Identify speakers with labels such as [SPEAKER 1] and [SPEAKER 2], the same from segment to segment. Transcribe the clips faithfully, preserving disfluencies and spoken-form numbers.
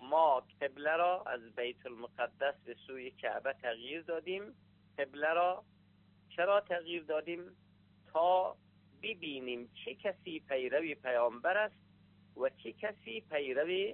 [SPEAKER 1] ما قبله را از بیت المقدس به سوی کعبه تغییر دادیم. قبله را چرا تغییر دادیم؟ تا ببینیم چه کسی پیروی پیامبر است و چه کسی پیروی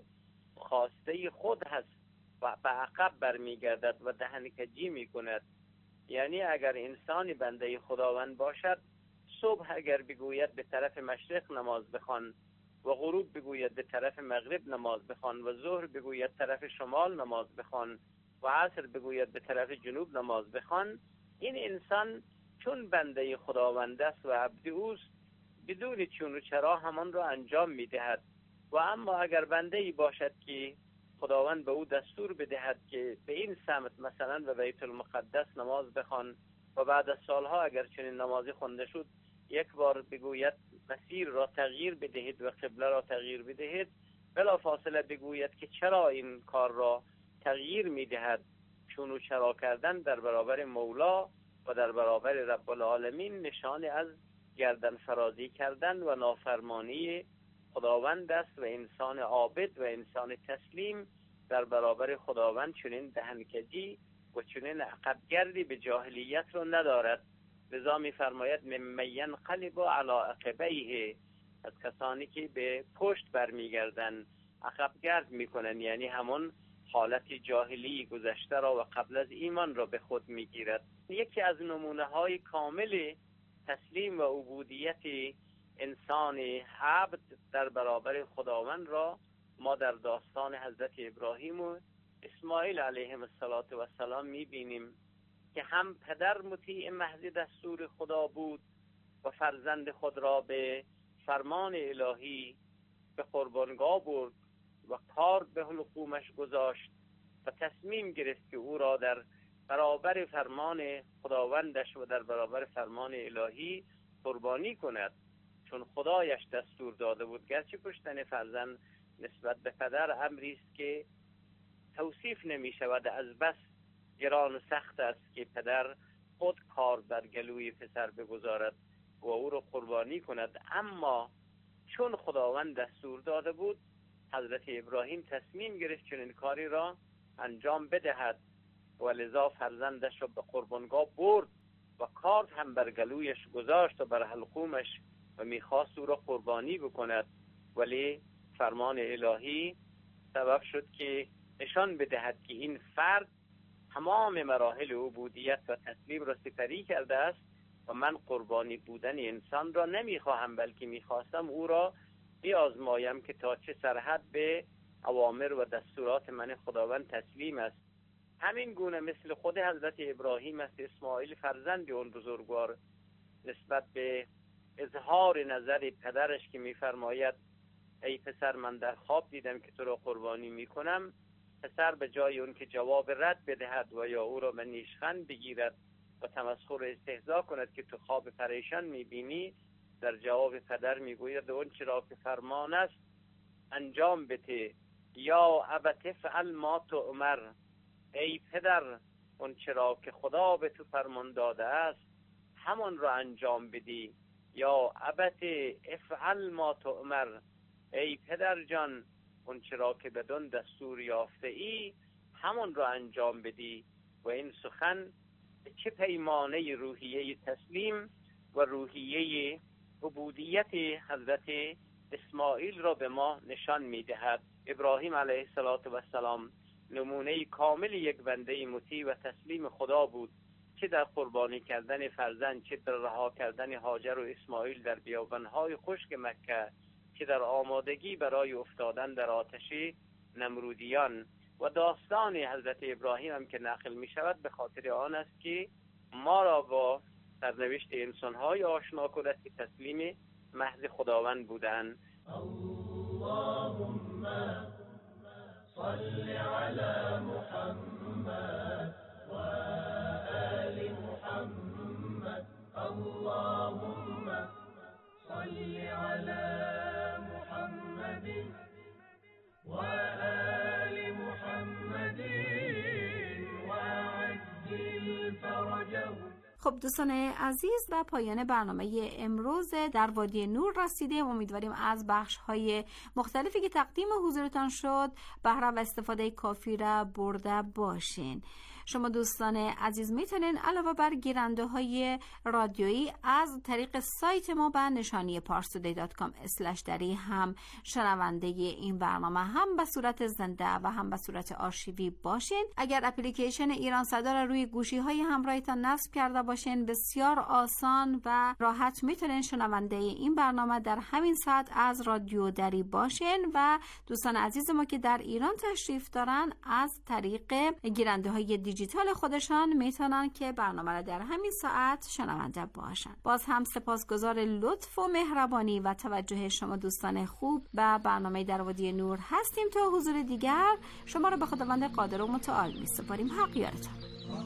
[SPEAKER 1] خواسته خود هست و به عقب برمیگردد و دهنکجی میکند. یعنی اگر انسانی بنده خداوند باشد، صبح اگر بگوید به طرف مشرق نماز بخوان و غروب بگوید به طرف مغرب نماز بخوان و ظهر بگوید طرف شمال نماز بخوان و عصر بگوید به طرف جنوب نماز بخوان، این انسان چون بنده خداوند است و عبد اوست بدون چون و چرا همان را انجام میدهد. و اما اگر بنده ای باشد که خداوند به او دستور بدهد که به این سمت مثلا به بیت المقدس نماز بخوان و بعد از سالها اگر چنین نمازی خونده شد یک بار بگوید مسیر را تغییر بدهید و قبله را تغییر بدهید، بلا فاصله بگوید که چرا این کار را تغییر میدهد. چون و چرا کردن در برابر مولا و در برابر رب العالمین نشان از گردن فرازی کردن و نافرمانی خداوند است و انسان عابد و انسان تسلیم در برابر خداوند چنین دهنکجی و چنین عقبگردی به جاهلیت رو ندارد. لذا می فرماید ممن ینقلب علی عقبیه، از کسانی که به پشت برمیگردن عقبگرد میکنن، یعنی همون حالت جاهلی گذشته را و قبل از ایمان را به خود میگیرد. یکی از نمونه های کامل تسلیم و عبودیت انسان عبد در برابر خداوند را ما در داستان حضرت ابراهیم و اسماعیل علیهم السلام میبینیم که هم پدر مطیع محض دستور خدا بود و فرزند خود را به فرمان الهی به قربانگاه برد و کار به حلقومش گذاشت و تصمیم گرفت که او را در برابر فرمان خداوندش و در برابر فرمان الهی قربانی کند، چون خدایش دستور داده بود. گرچه کشتن فرزند نسبت به پدر امری است که توصیف نمی شود، از بس گران و سخت است که پدر خود کار در گلوی پسر بگذارد و او را قربانی کند، اما چون خداوند دستور داده بود حضرت ابراهیم تصمیم گرفت چنین کاری را انجام بدهد و لذا فرزندش را به قربانگاه برد و کارد هم بر گلویش گذاشت و بر حلقومش و میخواست او را قربانی بکند، ولی فرمان الهی سبب شد که نشان بدهد که این فرد تمام مراحل عبودیت و تسلیم را سپری کرده است و من قربانی بودن انسان را نمیخواهم، بلکه میخواستم او را بیازمایم که تا چه سرحد به اوامر و دستورات من خداوند تسلیم است. همین گونه مثل خود حضرت ابراهیم است اسماعیل فرزند اون بزرگوار نسبت به اظهار نظر پدرش که میفرماید ای پسر من در خواب دیدم که تو را قربانی میکنم، پسر به جای اون که جواب رد بدهد و یا او را به نیشخند بگیرد و تمسخر و استهزا کند که تو خواب پریشان میبینی، در جواب پدر میگوید اون چرا که فرمان است انجام بده، یا ابت فعل ما تؤمر، ای پدر اون چرا که خدا به تو فرمان داده است همون را انجام بدی، یا ابت افعل ما تؤمر، ای پدر جان اون چرا که بدون دستور یافته ای همون را انجام بدی. و این سخن چه پیمانه روحیه تسلیم و روحیه عبودیت حضرت اسماعیل را به ما نشان میدهد. ابراهیم علیه السلام نمونه کامل یک بنده مطیع و تسلیم خدا بود، چه در قربانی کردن فرزند، چه در رها کردن هاجر و اسماعیل در بیابانهای خشک مکه، چه در آمادگی برای افتادن در آتش نمرودیان. و داستان حضرت ابراهیم هم که نقل می شود به خاطر آن است که ما را با سرنوشت انسان‌های آشنا کند که تسلیم محض خداوند بودند.
[SPEAKER 2] اللهم صل علی محمد و آل محمد. اللهم صل علی محمد و آل محمد و عجل فرجهم.
[SPEAKER 3] خب دوستان عزیز، به پایان برنامه امروز در وادی نور رسیدیم. امیدواریم از بخش‌های مختلفی که تقدیم حضورتان شد بهره و استفاده کافی را برده باشین. شما دوستان عزیز میتونین علاوه بر گیرنده های رادیویی از طریق سایت ما به نشانی پارستودی دات کام اسلش دری هم شنونده این برنامه هم به صورت زنده و هم به صورت آرشیوی باشین. اگر اپلیکیشن ایران صدا را روی گوشی های همراهتان نصب کرده باشین، بسیار آسان و راحت میتونین شنونده این برنامه در همین ساعت از رادیو دری باشین و دوستان عزیز ما که در ایران تشریف دارن از طریق گیرنده های دیجیتال خودشان میتونن که برنامه را در همین ساعت شنونده باشن. باز هم سپاسگزار لطف و مهربانی و توجه شما دوستان خوب به برنامه در وادی نور هستیم. تا حضور دیگر شما را به خداوند قادر و متعال میسپاریم. حق یارتان.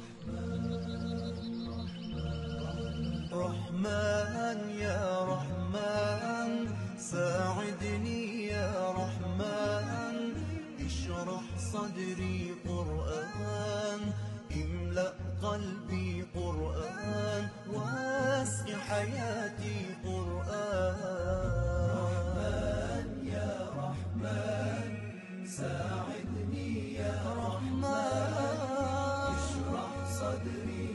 [SPEAKER 2] رحمن یا رحمن ساعدني يا رحمن اشرح صدري قرآن املأ قلبي قرآن واسع حياتي قرآن رحمن يا رحمن ساعدني يا رحمن اشرح صدري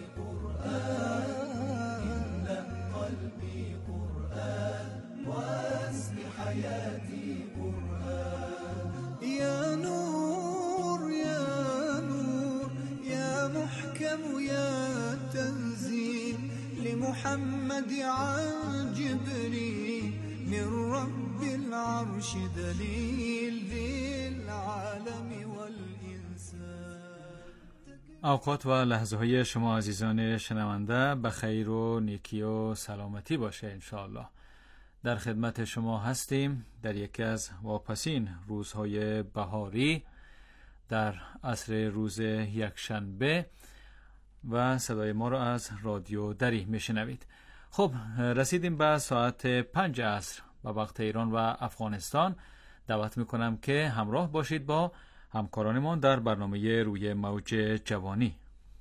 [SPEAKER 2] قرآن املأ قلبي قرآن واسع حياتي قرآن يا نور يا نور يا محكم يا تنزيل لمحمد عن جبريل من رب العرش دليل للعالم والإنسان.
[SPEAKER 4] اوقات و لحظه های شما عزیزان شنونده به خیر و نیکی و سلامتی باشه انشاءالله. در خدمت شما هستیم در یکی از واپسین روزهای بهاری در عصر روز یکشنبه و صدای ما را از رادیو دری میشنوید. خب رسیدیم به ساعت پنج عصر به وقت ایران و افغانستان. دعوت میکنم که همراه باشید با همکارانمان در برنامه روی موج جوانی.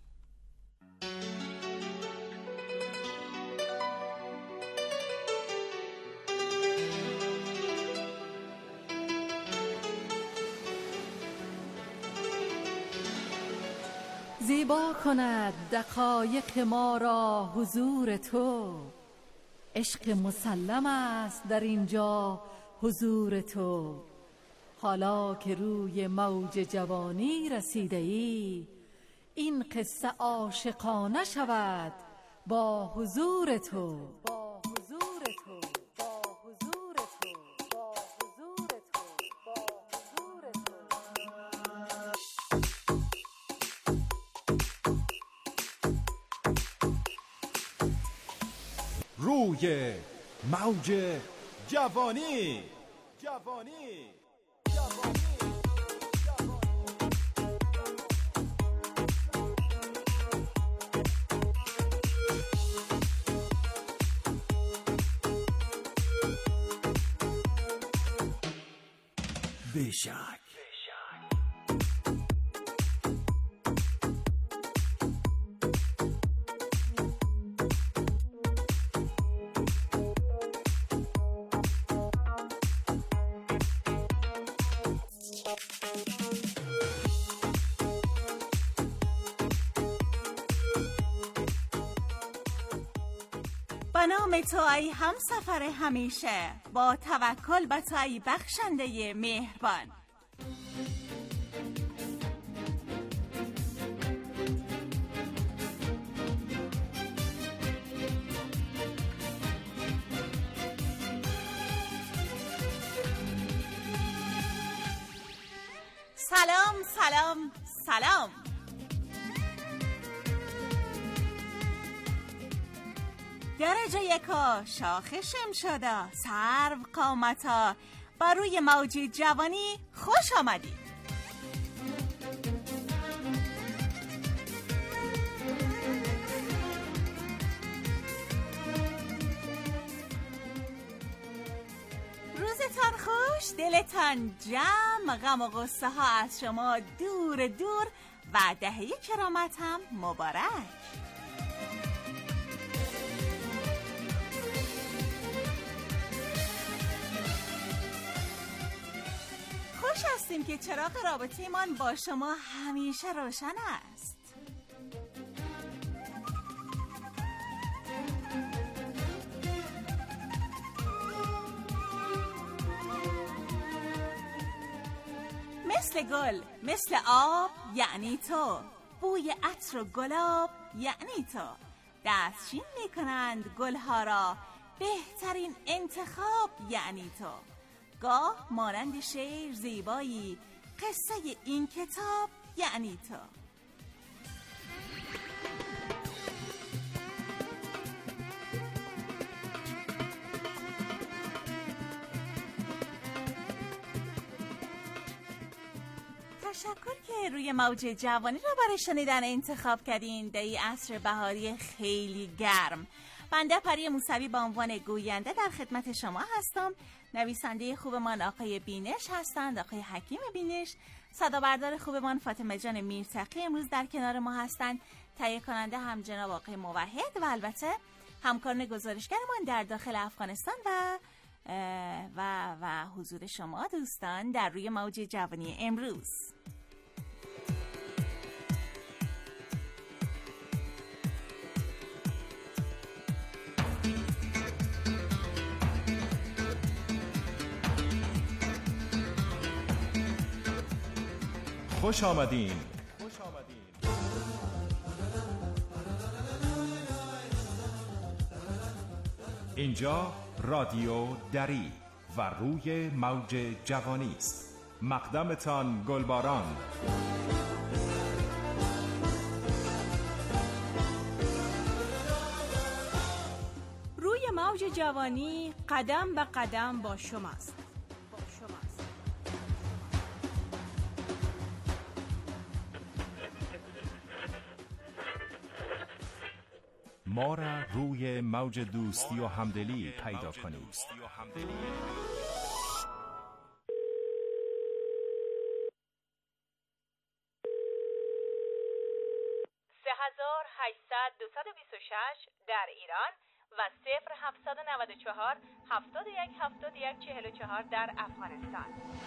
[SPEAKER 5] زیبا کند دقایق ما را حضور تو، عشق مسلم است در اینجا حضور تو. حالا که روی موج جوانی رسیده ای، این قصه عاشقانه شود با حضور تو. با حضور تو با حضور تو با حضور تو با حضور تو.
[SPEAKER 6] روی موج جوانی جوانی بیشک
[SPEAKER 7] به نام تو ای همسفر همیشه، با توکل به تو ای بخشنده مهربان. سلام سلام سلام. درجه یکا شاخ شمشادا سرو قامتا بر روی موج جوانی خوش آمدید. روزتان خوش، دلتان جمع، غم و غصه ها از شما دور دور و دهه کرامت هم مبارک. خوش هستیم که چراغ رابطه من با شما همیشه روشن است. مثل گل، مثل آب یعنی تو، بوی عطر و گلاب یعنی تو، دستچین میکنند گلها را، بهترین انتخاب یعنی تو، گاه مانند شعر زیبایی، قصه این کتاب یعنی تو. تشکر که روی موج جوانی را برای شنیدن انتخاب کردین در این عصر بهاری خیلی گرم. بنده پری موسوی با عنوان گوینده در خدمت شما هستم. نویسنده خوبمان آقای بینش هستند، آقای حکیم بینش. صدابردار خوبمان فاطمه جان میرتقی امروز در کنار ما هستند. تهیه کننده هم جناب آقای موحد و البته همکاران گزارشگرمان در داخل افغانستان و و و حضور شما دوستان در روی موج جوانی امروز.
[SPEAKER 6] خوش آمدین. اینجا رادیو دری و روی موج جوانی است. مقدمتان گلباران.
[SPEAKER 3] روی موج جوانی قدم به قدم با شماست.
[SPEAKER 6] ما را روی موج دوستی و همدلی پیدا کنید.
[SPEAKER 8] سه هزار و هشتصد دویست و بیست و شش در ایران و صفر هفتصد و نود و چهار هفتاد و یک هفتاد و یک چهل و چهار در افغانستان.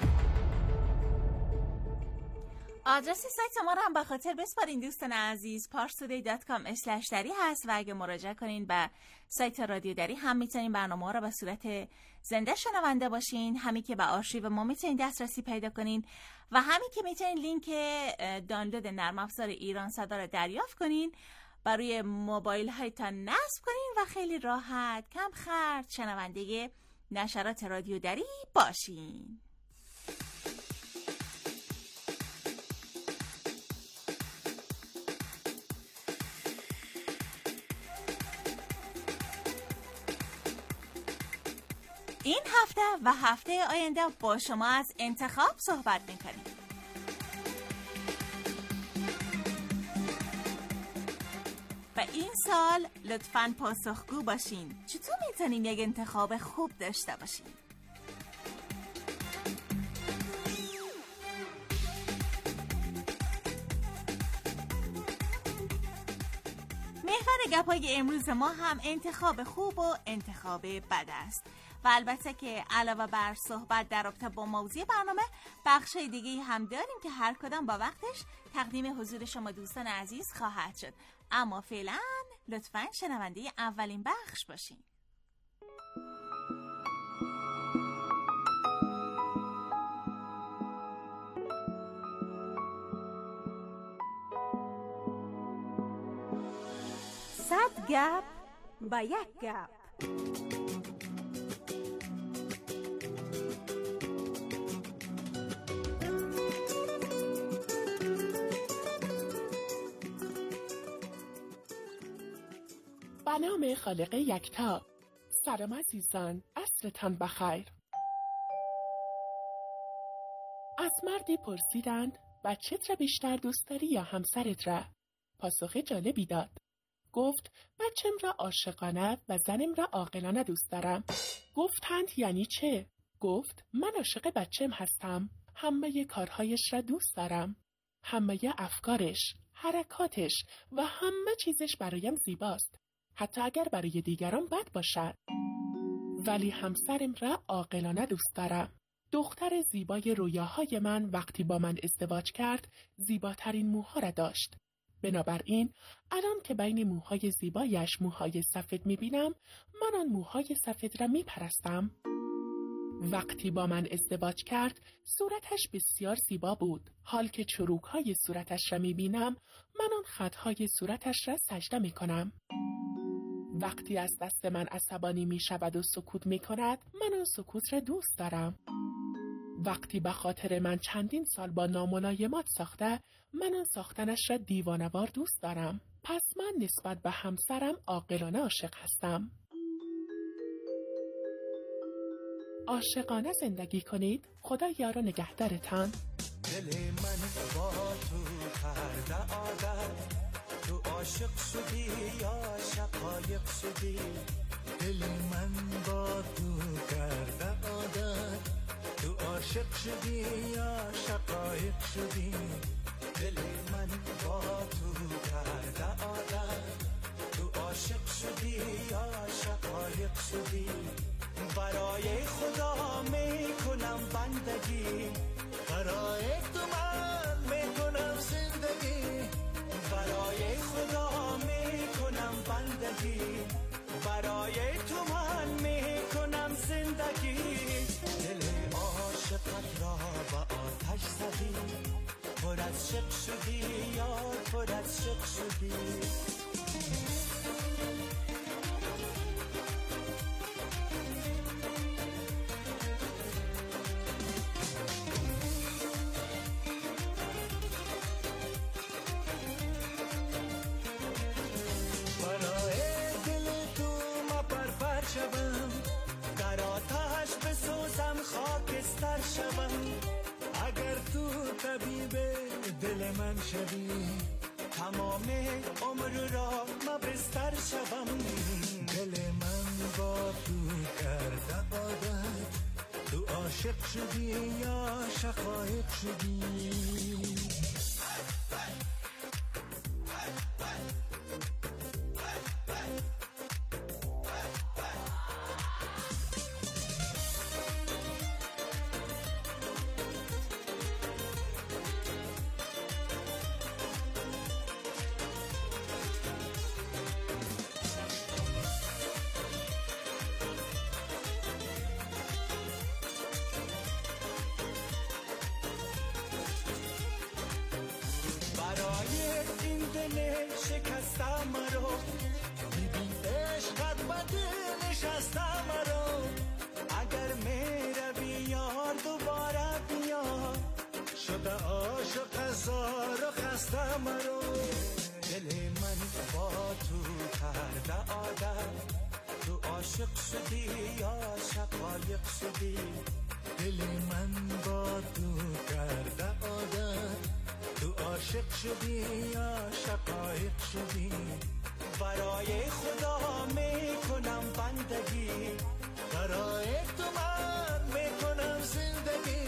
[SPEAKER 7] آدرس سایت ما رو هم به خاطر بسپارین دوستان عزیز. پارس تودی دات کام اسلش دری هست و اگه مراجعه کنین به سایت رادیو دری هم میتونین برنامه ها رو به صورت زنده شنونده باشین، همین که به آرشیو ما میتونین دسترسی پیدا کنین و همین که میتونین لینک دانلود نرم افزار ایران صدا رو دریافت کنین، برای موبایل هایتان نصب کنین و خیلی راحت کم خرج شنونده نشرات رادیو دری باشین. این هفته و هفته آینده با شما از انتخاب صحبت می‌کنیم. و این سال لطفاً پاسخگو باشین. چطور میتونیم یک انتخاب خوب داشته باشیم؟ محور گپای امروز ما هم انتخاب خوب و انتخاب بد است. و البته که علاوه بر صحبت در رابطه با موضوع برنامه، بخش دیگه هم داریم که هر کدام با وقتش تقدیم حضور شما دوستان عزیز خواهد شد. اما فعلا لطفاً شنونده اولین بخش باشین.
[SPEAKER 3] صد گپ با یک گپ.
[SPEAKER 9] به نام خالق یکتا. سلام عزیزان، عصرتان بخیر. از مردی پرسیدند بچت را بیشتر دوست داری یا همسرت را؟ پاسخ جالبی داد. گفت بچم را عاشقانه و زنم را عاقلانه دوست دارم. گفتند یعنی چه؟ گفت من عاشق بچم هستم. همه کارهایش را دوست دارم. همه افکارش، حرکاتش و همه چیزش برایم زیباست. حتی اگر برای دیگران بد باشد. ولی همسرم را عاقلانه دوست دارم. دختر زیبای رویاهای من وقتی با من ازدواج کرد زیباترین موها را داشت. بنابراین الان که بین موهای زیبایش موهای سفید میبینم، من آن موهای سفید را میپرستم. وقتی با من ازدواج کرد صورتش بسیار زیبا بود. حال که چروکهای صورتش را میبینم، من آن خطهای صورتش را سجده میکنم. وقتی از دست من عصبانی میشود و سکوت میکند، من آن سکوت را دوست دارم. وقتی به خاطر من چندین سال با ناملایمات ساخته، من آن ساختنش را دیوانه‌وار دوست دارم. پس من نسبت به همسرم عاقلانه عاشق هستم. عاشقانه زندگی کنید. خدا یار و نگهدارتان.
[SPEAKER 2] دل من با تو کرده عادت، تو عاشق شدی یا شقایق شدی. دل من با تو کرده عادت، تو عاشق شدی یا شقایق شدی. دل من با تو کرده عادت، تو عاشق شدی یا شقایق شدی. برای خدا میکنم بندگی، برای تو من میکنم زندگی. برای خدا میکنم بندگی، برای تو من میکنم زندگی. دل عاشقت را به آتش زدی، پر از شق شدی یار، پر از شق شدی. خاکستر شوم اگر تو طبیب دل من شوی، تمام عمر را مبستر شوم. دل من با تو کرده عادت، تو عاشق شدی یا شقایق شدی. شکستم مرو، ببین عشقت بده نشستم مرو. اگر میروی یار دوباره بیا، شده عاشق هزار و خسته مرو. دل من با تو کرده عادت، تو عاشق شدی یا شقایق شدی. دل من با تو کرده عادت، تو عاشق شدی یا شقایق شدی. برای خدا میکنم بندگی، برای تو من میکنم زندگی.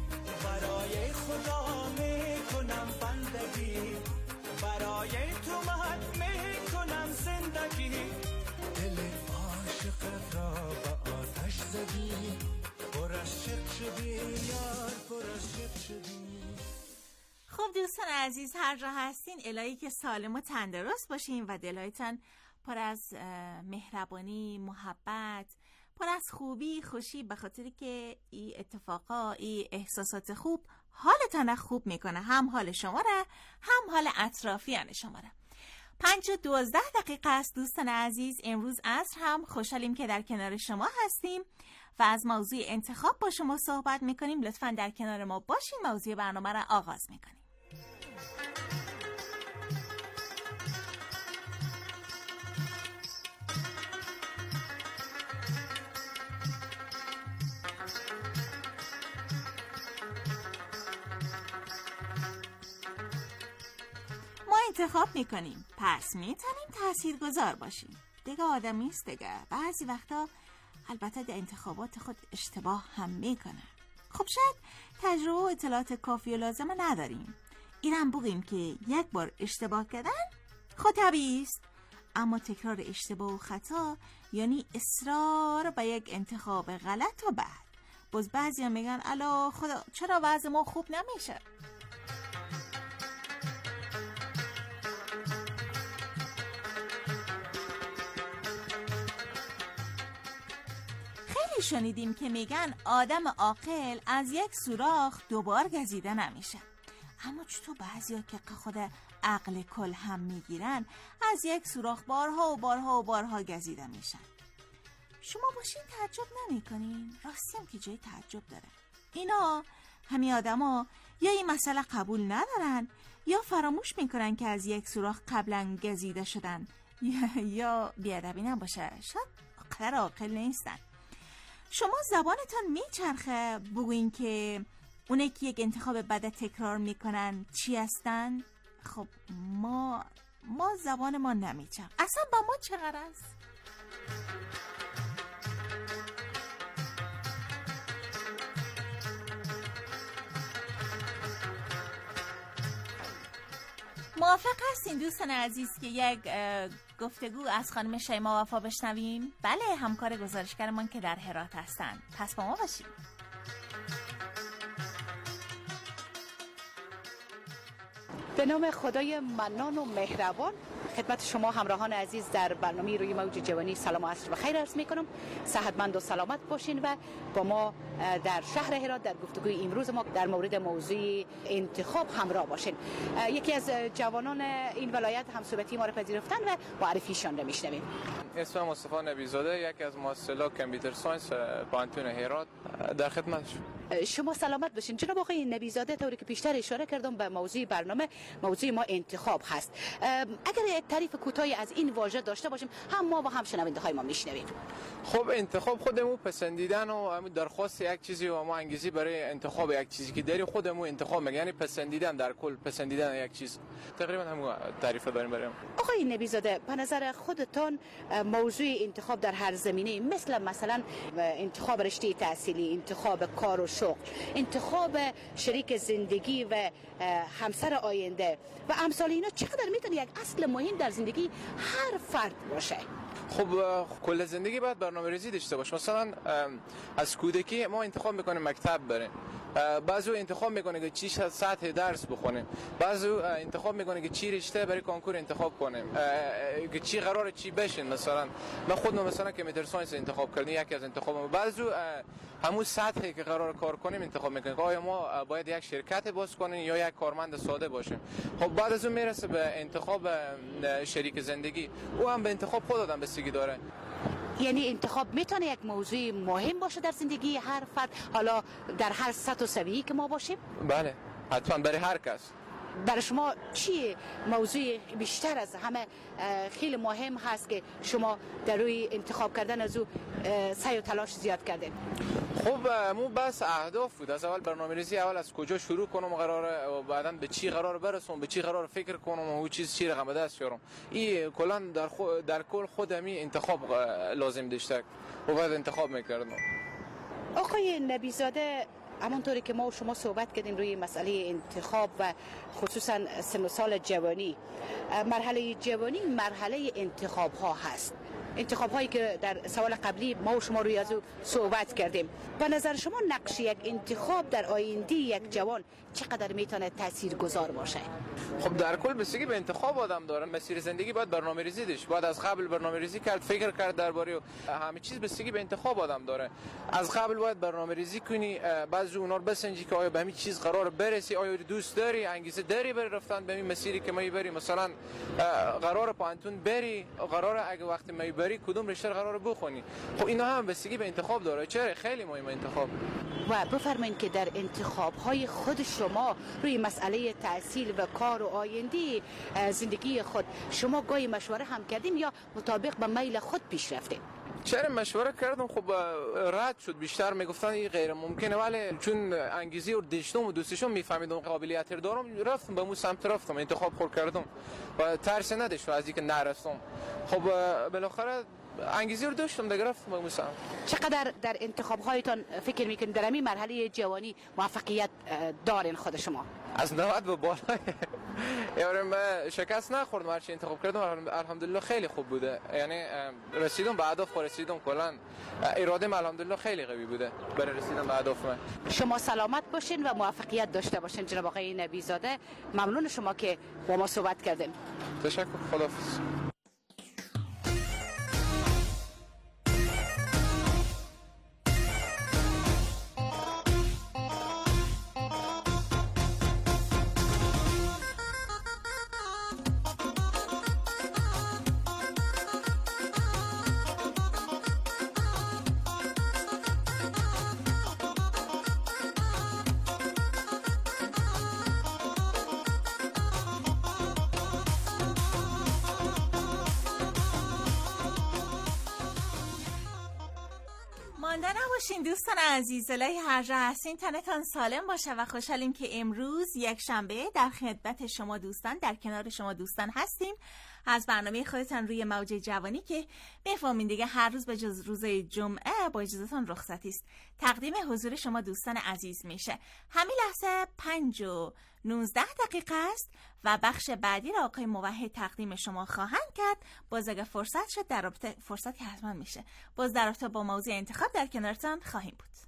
[SPEAKER 2] برای خدا میکنم بندگی، برای تو من میکنم زندگی. دل عاشقت را به آتش زدی، پر از شق شدی یار، پر از شق شدی.
[SPEAKER 7] خب دوستان عزیز، هر جا هستین الهی که سالم و تندرست باشین و دلایتان پر از مهربانی، محبت، پر از خوبی، خوشی، به خاطری که این اتفاقا، این احساسات خوب حالتان خوب میکنه، هم حال شما را هم حال اطرافیان شما را. پنج و دوازده دقیقه است دوستان عزیز. امروز عصر هم خوشحالیم که در کنار شما هستیم و از موضوع انتخاب با شما صحبت میکنیم. لطفاً در کنار ما باشین. موضوع برنامه را آغاز میکنیم. ما انتخاب میکنیم، پس میتونیم تاثیرگذار باشیم. دیگه آدمی است دیگه. بعضی وقتا البته در انتخابات خود اشتباه هم میکنه. خب شاید تجربه و اطلاعات کافی و لازمه نداریم. اینم بگیم که یک بار اشتباه کردن خود طبیعی است، اما تکرار اشتباه و خطا یعنی اصرار به یک انتخاب غلط و بد باز بعضیا میگن الا خدا چرا وضع ما خوب نمیشه. خیلی شنیدیم که میگن آدم عاقل از یک سوراخ دوبار گزیده نمیشه، اما چطور بعضیا که خود عقل کل هم میگیرن از یک سوراخ بارها و بارها و بارها گزیده میشن. شما باشین تعجب نمی کنین؟ راستی هم که جای تعجب داره. اینا همین آدما یا این مسئله قبول ندارن یا فراموش میکنن که از یک سوراخ قبلا گزیده شدن، یا, یا بیادبی نباشه شاید قدر عاقل نیستن. شما زبانتان میچرخه بگوین که اونه که یک انتخاب بد تکرار میکنن چی هستن؟ خب ما ما زبان ما نمیچرخه. اصلا با ما چه غرض؟ موافق هستین دوستان عزیز که یک گفتگو از خانم شیما وفا بشنویم؟ بله، همکار گزارشگرمان که در هرات هستن. پس با ما باشید.
[SPEAKER 10] به نام خدای منان و مهربان خدمت شما همراهان عزیز در برنامه روی موج جوانی سلام و عصر بخیر عرض میکنم. صحتمند و سلامت باشین و با ما در شهر هرات در گفتگوی امروز ما در مورد موضوع انتخاب همراه باشین. یکی از جوانان این ولایت هم صحبتی ما را پذیرفتن و معرفیشان را میشنویم.
[SPEAKER 11] اسمم مصطفی نبی‌زاده، یکی از مؤسسان کامپیوتر ساینس پانتون هرات در خدمت شما.
[SPEAKER 10] شما سلامت باشین. جناب آقای نبی‌زاده، طوری که پیشتر اشاره کردم به موضوع برنامه، موضوع ما انتخاب هست. اگر تعریف کوتاهی از این واژه داشته باشیم هم ما و هم شنونده های ما میشنویم.
[SPEAKER 11] خب انتخاب خودمون پسندیدن و درخواست یک چیزی و ما انگیزی برای انتخاب یک چیزی که داری خودمون انتخاب میگن، یعنی پسندیدن در کل پسندیدن یک چیز. تقریبا همون تعریف داریم برام.
[SPEAKER 10] آقای نبی‌زاده، به نظر خودتان موضوع انتخاب در هر زمینه مثل مثلا انتخاب رشته تحصیلی، انتخاب کار و شغل، انتخاب شریک زندگی و همسر آینده و امثال اینا چقدر میتونه یک اصل مهم در زندگی هر فرد باشه؟
[SPEAKER 11] خب کل زندگی باید برنامه‌ریزی داشته باشه. مثلا از کودکی ما انتخاب میکنیم مکتب بریم، بعضی انتخاب میکنه که چی سطح درس بخونه، بعضی انتخاب میکنه که چی رشته برای کنکور انتخاب کنیم، که چی قراره چی بشین. مثلا من خودم مثلا کامپیوتر ساینس انتخاب کردم، یکی از انتخابم. بعضی همون سطحی که قرار کار کنیم انتخاب میکنیم، آیا ما باید یک شرکت باز کنیم یا یک کارمند ساده باشیم. خب بعد از اون میرسه به انتخاب شریک زندگی، او هم به انتخاب خود آدم بستگی داره.
[SPEAKER 10] یعنی انتخاب میتونه یک موضوع مهم باشه در زندگی هر فرد، حالا در هر سطح و سویه‌ای که ما باشیم؟
[SPEAKER 11] بله حتما برای هر کس.
[SPEAKER 10] برای شما چی موضوع بیشتر از همه خیلی مهم هست که شما در روی انتخاب کردن از او سعی و تلاش زیاد کردین؟
[SPEAKER 11] خب مو بس اهداف بود. از اول برنامه‌ریزی، اول از کجا شروع کنم و قراره و بعداً به چی قرار برسم، به چی قرار فکر کنم و اون چیز چی رقم دست بیارم. این کلا در خو... در کل خودمی انتخاب لازم داشته و بعد انتخاب میکردم.
[SPEAKER 10] آقای نبی‌زاده، همونطوری که ما و شما صحبت کردیم روی مسئله انتخاب و خصوصا سن و سال جوانی، مرحله جوانی مرحله انتخاب ها هست، انتخاب هایی که در سوال قبلی ما و شما روی از او صحبت کردیم. به نظر شما نقش یک انتخاب در آینده یک جوان چقدر میتونه تاثیرگذار باشه؟
[SPEAKER 11] خب در کل بستگی به انتخاب آدم داره. مسیر زندگی باید برنامه‌ریزی داشت، باید از قبل برنامه‌ریزی کرد، فکر کرد درباره همه چیز. بستگی به انتخاب آدم داره. از قبل باید برنامه‌ریزی کنی، بعضی اونا رو بسنجی که آیا به همین چیز قرار برسی، آیا دوست داری، انگیزه داری بری رفتن به این مسیری که ما بری. مثلا قرار پانتون بری، قرار اگه وقتی ما بری کدوم رشته قرار بخونی. خب اینا هم بستگی به انتخاب داره. چرا خیلی مهمه انتخاب.
[SPEAKER 10] و بفرمایید که در انتخاب‌های خود شما روی مسئله تحصیل و کار و آینده زندگی خود شما گاهی مشوره هم کردین یا مطابق به میل خود پیش رفتین؟
[SPEAKER 11] چرا مشوره کردم، خب رد شد. بیشتر میگفتن این غیر ممکنه، ولی چون انگیزی و داشتم و دوستشون میفهمیدم قابلیت دارم، رفتم به اون سمت رفتم، انتخاب خود کردم و ترس نداشت از اینکه نرفتم. خب بالاخره انگیزی رو داشتم دیگه، رفتم به اون سمت.
[SPEAKER 10] چقدر در انتخاب هایتان فکر میکنید در این مرحله جوانی موفقیت دارین خود شما؟
[SPEAKER 11] از نود به بالا. یارم شکست نخوردم، هرچی انتخاب کردم الحمدلله خیلی خوب بوده، یعنی رسیدم به هدف، رسیدم کلا اراده‌ام الحمدلله خیلی قوی بوده برای رسیدن به هدف من.
[SPEAKER 10] شما سلامت باشین و موفقیت داشته باشین جناب آقای نبی زاده. ممنون شما که با ما صحبت کردین.
[SPEAKER 11] تشکر، خداحافظ.
[SPEAKER 7] مانده نباشین دوستان عزیز، الهی هر جا هستین تنتان سالم باشه و خوشحالیم که امروز یک شنبه در خدمت شما دوستان، در کنار شما دوستان هستیم از برنامه خودتان روی موج جوانی که بفهمین دیگه هر روز به جز روز جمعه با اجازهتان رخصتی است تقدیم حضور شما دوستان عزیز میشه. همین لحظه پنج و نوزده دقیقه است و بخش بعدی را آقای موحد تقدیم شما خواهند کرد. باز اگه فرصت شد در رابطه فرصتی حتما میشه باز در رابطه با موضوع انتخاب در کنارتان خواهیم بود.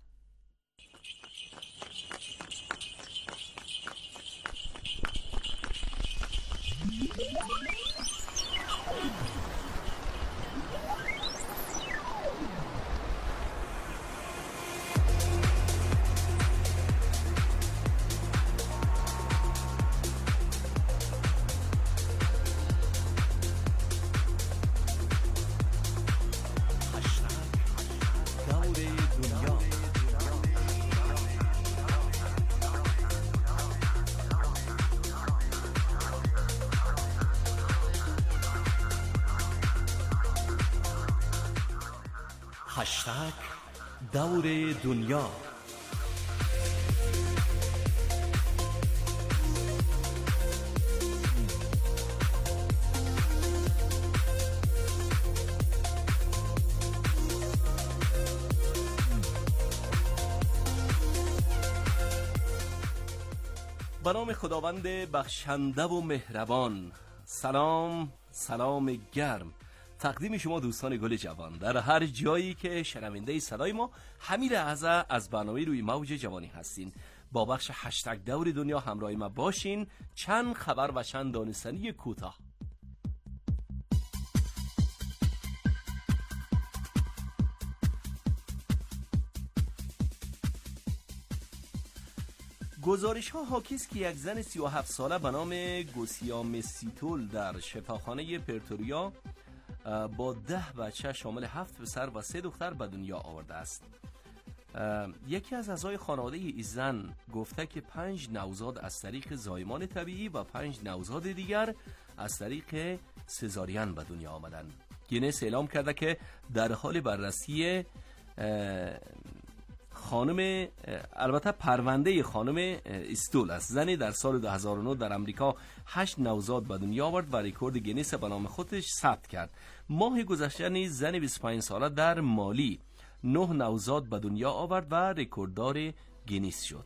[SPEAKER 12] هشتگ دور دنیا. به نام خداوند بخشنده و مهربان. سلام، سلام گرم تقدیم شما دوستان گل جوان در هر جایی که شنونده صدای ما حمید اعضا از برنامه روی موج جوانی هستین. با بخش هشتگ دور دنیا همراه ما باشین. چند خبر و چند دانستنی کوتاه. گزارش ها حاکی است که یک زن سی و هفت ساله به نام گوسیا مسیتول در شفاخانه پرتوریا با ده بچه شامل هفت پسر و سه دختر به دنیا آورده است. یکی از اعضای خانواده این زن گفته که پنج نوزاد از طریق زایمان طبیعی و پنج نوزاد دیگر از طریق سزارین به دنیا آمدند. گینس اعلام کرده که در حال بررسی خانم البته پرونده خانم استول است. زنی در سال دو هزار و نه در امریکا هشت نوزاد به دنیا آورد و رکورد گینس به نام خودش ثبت کرد. ماه گذشته نیز زن بیست و پنج ساله در مالی نه نوزاد به دنیا آورد و رکورددار گینس شد.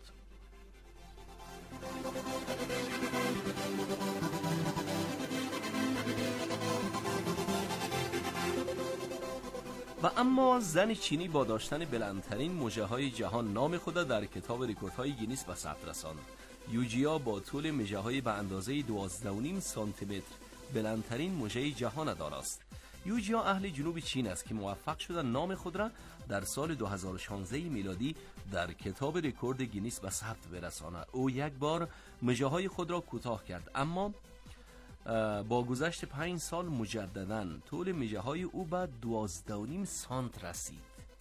[SPEAKER 12] و اما زن چینی با داشتن بلندترین مژه‌های جهان نام خود در کتاب رکوردهای گینس به ثبت رساند. یوجیا با طول مژه‌های به اندازه دوازده و نیم سانتی متر بلندترین مژه جهان داراست. یوجیا اهل جنوب چین است که موفق شده نام خود را در سال دو هزار و شانزده میلادی در کتاب رکورد گینس به ثبت برساند. او یک بار مژه‌های خود را کوتاه کرد، اما با گذشت پنج سال مجدداً طول مژه‌های او به دوازده و نیم سانت رسید.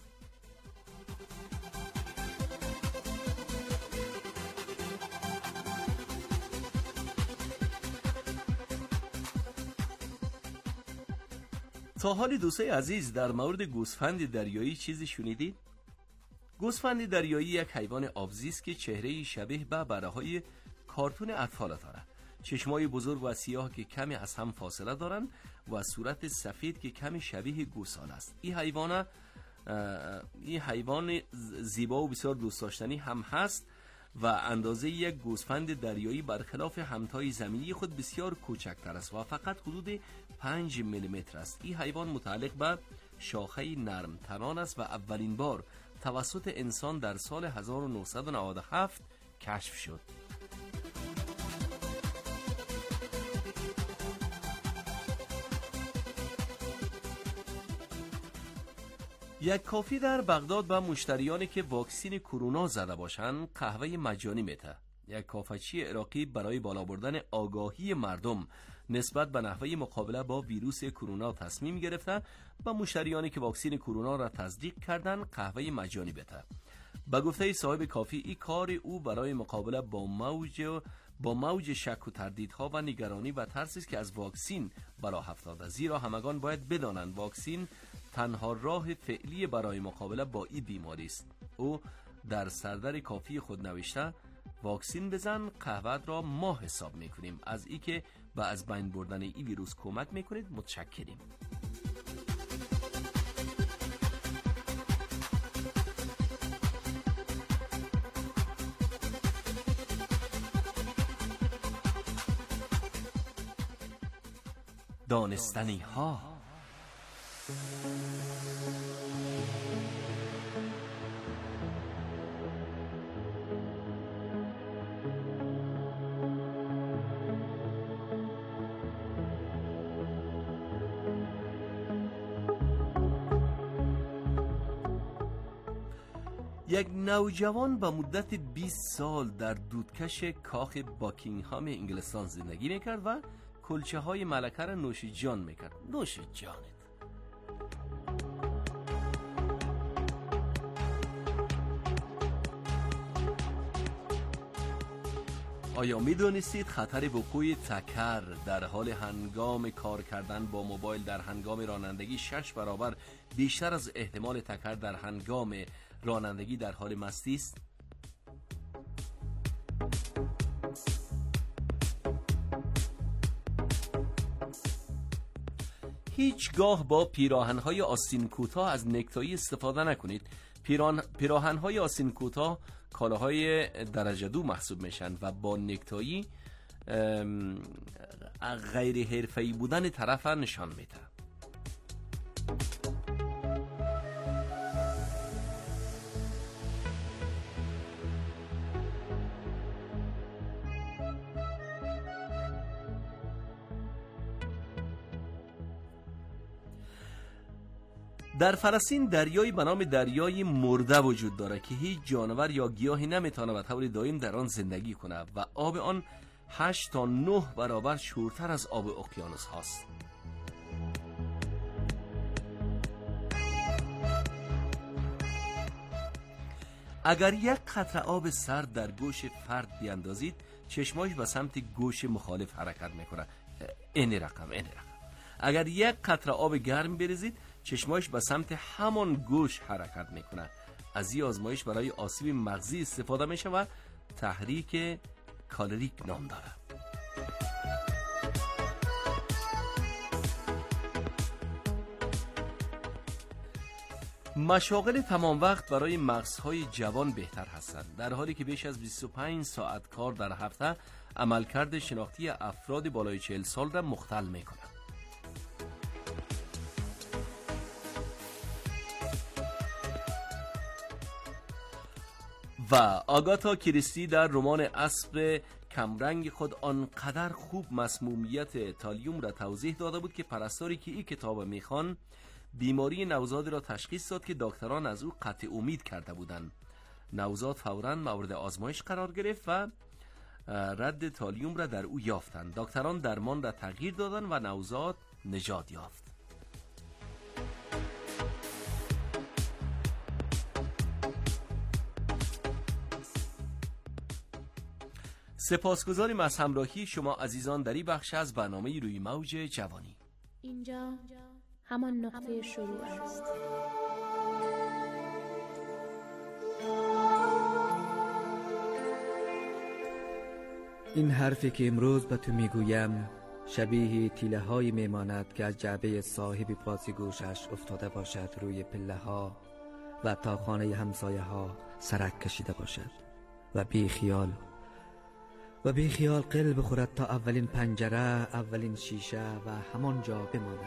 [SPEAKER 12] تا حالی دوستای عزیز در مورد گوسفند دریایی چیزی شنیدید؟ گوسفند دریایی یک حیوان آبزیست که چهره‌ای شبیه به بره‌های کارتون اطفال دارد. چشمای بزرگ و سیاه که کمی از هم فاصله دارند و صورت سفید که کمی شبیه گوسال است. این حیوان این حیوان زیبا و بسیار دوست داشتنی هم هست و اندازه یک گوسفند دریایی برخلاف همتای زمینی خود بسیار کوچکتر است و فقط حدود پنج میلیمتر است. این حیوان متعلق به شاخه نرم تنان است و اولین بار توسط انسان در سال هزار و نهصد و نود و هفت کشف شد. یک کافی در بغداد به مشتریانی که واکسین کرونا زده باشند قهوه مجانی میده. یک کافه‌چی عراقی برای بالا بردن آگاهی مردم نسبت به نحوه مقابله با ویروس کرونا تصمیم گرفته و مشتریانی که واکسین کرونا را تصدیق کردند قهوه مجانی بده. به گفته صاحب کافی، این کار او برای مقابله با موج با موج شک و تردیدها و نگرانی و ترسی است که از واکسین براه افتاده، زیرا همگان باید بدانند واکسین تنها راه فعلی برای مقابله با این بیماری است. او در سردر کافی خود نوشته: واکسین بزن، قهوه را ما حساب میکنیم. از ای که به از بین بردن این ویروس کمک میکنید متشکریم. دانستنی ها. یک نوجوان به مدت بیست سال در دودکش کاخ باکینگهام انگلستان زندگی میکرد و کلچه های ملکه را نوش جان میکرد. نوش جانت. آیا میدونستید خطر وقوع تکر در حال هنگام کار کردن با موبایل در هنگام رانندگی شش برابر بیشتر از احتمال تکر در هنگام رانندگی در حال مستی است؟ هیچگاه با پیراهن‌های آستین کوتاه از نکتایی استفاده نکنید. پیران پیراهن‌های آستین کوتاه کالاهای درجه دو محسوب میشن و با نکتایی غیر حرفه‌ای بودن طرف نشان میده. در فلسطین دریایی به نام دریای مرده وجود داره که هیچ جانور یا گیاهی نمیتونه به طور دائم در آن زندگی کنه و آب آن هشت تا نه برابر شورتر از آب اقیانوس هاست. اگر یک قطره آب سرد در گوش فرد بیاندازید، چشماش به سمت گوش مخالف حرکت میکنه. این رقم این رقم. اگر یک قطره آب گرم بریزید، چشماش به سمت همان گوش حرکت میکنه. از این آزمایش برای آسیب مغزی استفاده میشه و تحریک کالریک نام داره. مشاغل تمام وقت برای مغزهای جوان بهتر هستند، در حالی که بیش از بیست و پنج ساعت کار در هفته عملکرد شناختی افراد بالای چهل سال را مختل میکنه. و آگاتا کریستی در رمان اسب کمرنگ خود آنقدر خوب مسمومیت تالیوم را توضیح داده بود که پرستاری که این کتاب میخوان بیماری نوزاد را تشخیص داد که دکتران از او قطع امید کرده بودند. نوزاد فوراً مورد آزمایش قرار گرفت و رد تالیوم را در او یافتند. دکتران درمان را تغییر دادند و نوزاد نجات یافت. سپاسگزاریم از همراهی شما عزیزان در این بخش از برنامه روی موج جوانی.
[SPEAKER 13] اینجا همان نقطه شروع است.
[SPEAKER 14] این حرفی که امروز به تو میگویم شبیه تیله های میماند که از جعبه صاحب پاسی گوشش افتاده باشد روی پله ها و تا خانه همسایه ها سرک کشیده باشد. و بی خیال و بی خیال قل بخورد تا اولین پنجره، اولین شیشه و همانجا بماند.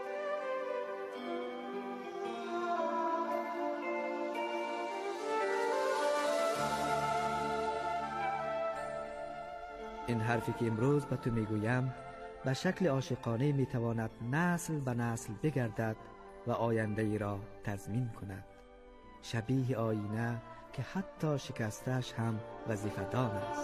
[SPEAKER 14] این حرفی که امروز به تو میگویم به شکل عاشقانه میتواند نسل به نسل بگردد و آینده ای را تضمین کند، شبیه آینه که حتی شکستش هم وظیفه‌دار است.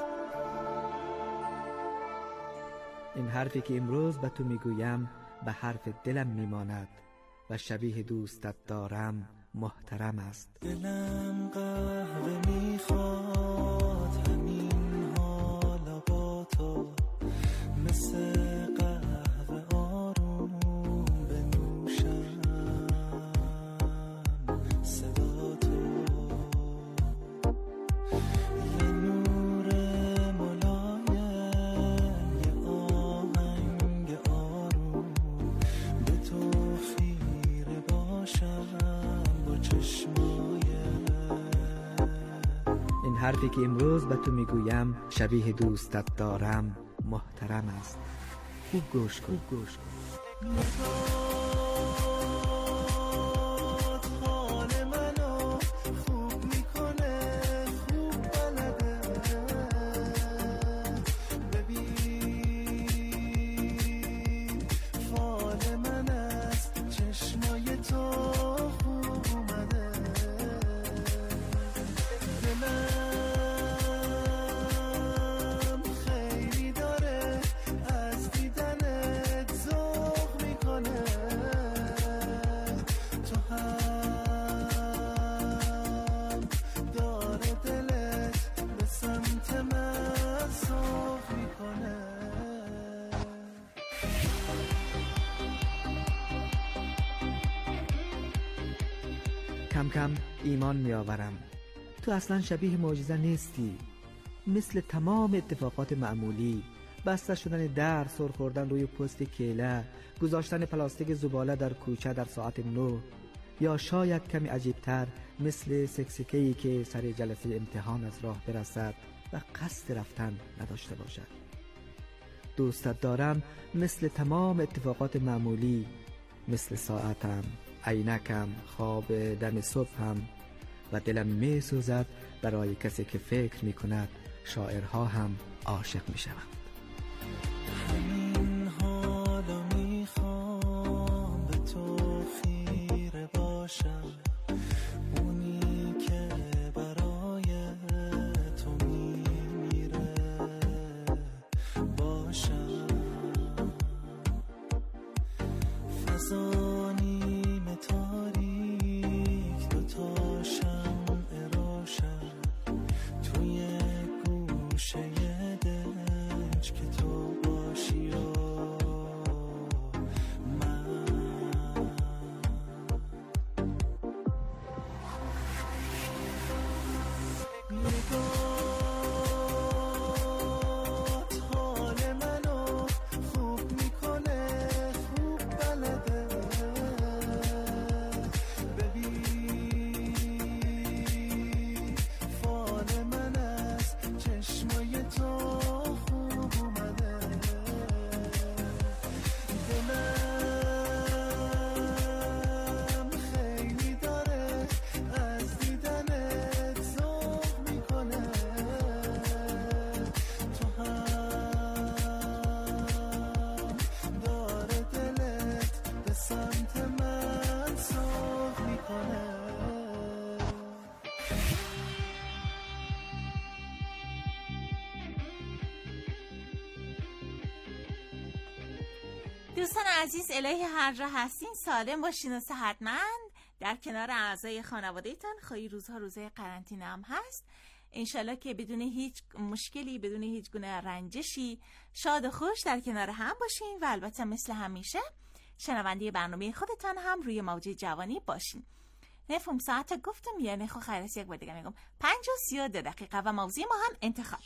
[SPEAKER 14] این حرفی که امروز به تو میگویم به حرف دلم میماند و شبیه دوستت دارم محترم است.
[SPEAKER 2] دلم قهوه میخواد همین حالا با تو، مثل قهوه آروم بنوشم صدا تو، یه نور ملایم یه آهنگ آروم به تو خیره باشم با چشمای.
[SPEAKER 14] این حرفی که امروز به تو میگویم شبیه دوستت دارم محترم است. خوب گوش کن، خوب گوش کن.
[SPEAKER 2] حال منو خوب میکنه، خوب بلده، ببین فال من از چشمای تو خوب اومده. دلم خیلی داره از دیدنت ذوق میکنه، تو هم داره دلت به سمت من سوق میکنه.
[SPEAKER 14] کم کم ایمان میآورم تو اصلا شبیه معجزه نیستی. مثل تمام اتفاقات معمولی، بسته شدن در، سر خوردن روی پست کیله، گذاشتن پلاستیک زباله در کوچه در ساعت نو، یا شاید کمی عجیبتر مثل سکسکه‌ای که سر جلسه امتحان از راه برسد و قصد رفتن نداشته باشد. دوستت دارم مثل تمام اتفاقات معمولی، مثل ساعتم، عینکم، خواب دم صبحم، و دلم می سوزد برای کسی که فکر می کند شاعرها هم عاشق می شوند.
[SPEAKER 2] همین حالا میخوام به تو خیره باشم، اونی که برای تو میمیره باشم. فضا نیمه تاریک، دوتا شمع روشن توی گوشه دنج که تو باشی و من. نگات حال منو خوب میکنه، خوب بلده، ببین فال من از چشمای تو خوب اومده. دلم خیلی داره از دیدنت ذوق میکنه، تو هم داره دلت به سمت من سوق میکنه.
[SPEAKER 7] دوستان عزیز، الهی هر جا هستین سالم باشین و صحتمند در کنار اعضای خانواده‌تان. خواهی روزها روزهای قرنطینه هم هست، انشالله که بدون هیچ مشکلی، بدون هیچ گونه رنجشی، شاد و خوش در کنار هم باشین و البته مثل همیشه شنونده برنامه خودتان هم روی موج جوانی باشین. نفهم ساعت گفتم یعنی خو خیرس یک بار دیگه میگم پنج و سی و دو دقیقه و موضوع ما هم انتخاب.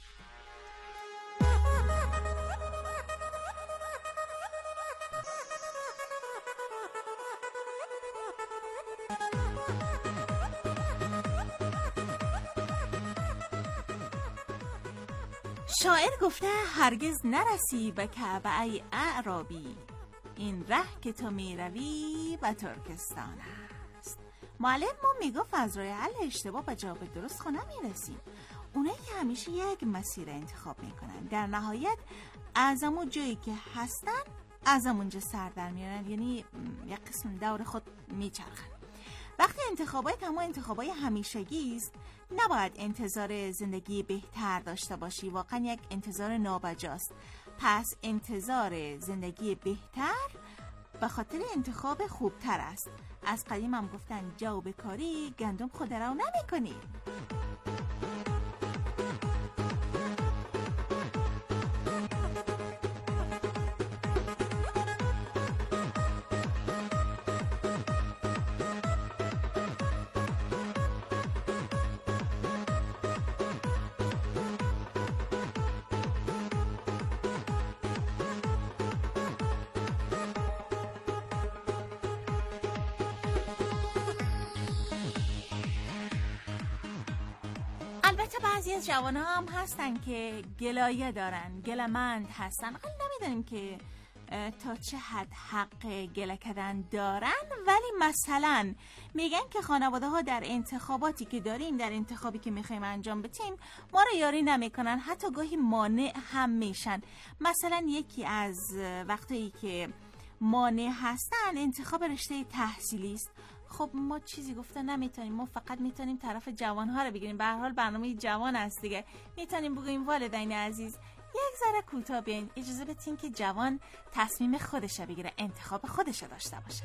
[SPEAKER 7] شاعر گفته هرگز نرسی به کعبه ای اعرابی، این ره که تو میروی به ترکستان است. معلم ما میگفت از راه حل اشتباه به جواب درست خو نمیرسیم. اونایی که همیشه یک مسیر انتخاب میکنن در نهایت از همون جایی که هستن از همونجا سر در میارن، یعنی یک قسم دور خود میچرخن. وقتی انتخابات همون انتخابای همیشگی است، نباید انتظار زندگی بهتر داشته باشی، واقعا یک انتظار نابجاست. پس انتظار زندگی بهتر به خاطر انتخاب خوبتر است. از قدیم هم گفتن جو بکاری گندم خود رو نمی کنی. البته بعضی از جوان ها هم هستن که گلایه دارن، گلمند هستن. خیلی نمیدونیم که تا چه حد حق گله کردن دارن، ولی مثلا میگن که خانواده ها در انتخاباتی که داریم، در انتخابی که میخوایم انجام بدیم، ما رو یاری نمیکنن، حتی گاهی مانع هم میشن. مثلا یکی از وقتایی که مانع هستن انتخاب رشته تحصیلی است. خب ما چیزی گفته نمیتونیم، ما فقط میتونیم طرف جوانها رو بگیریم. به هر حال برنامه جوان است دیگه. میتونیم بگیم والدین عزیز یک ذره کوتاه بیاین، اجازه بدین که جوان تصمیم خودش رو بگیره، انتخاب خودش رو داشته باشه.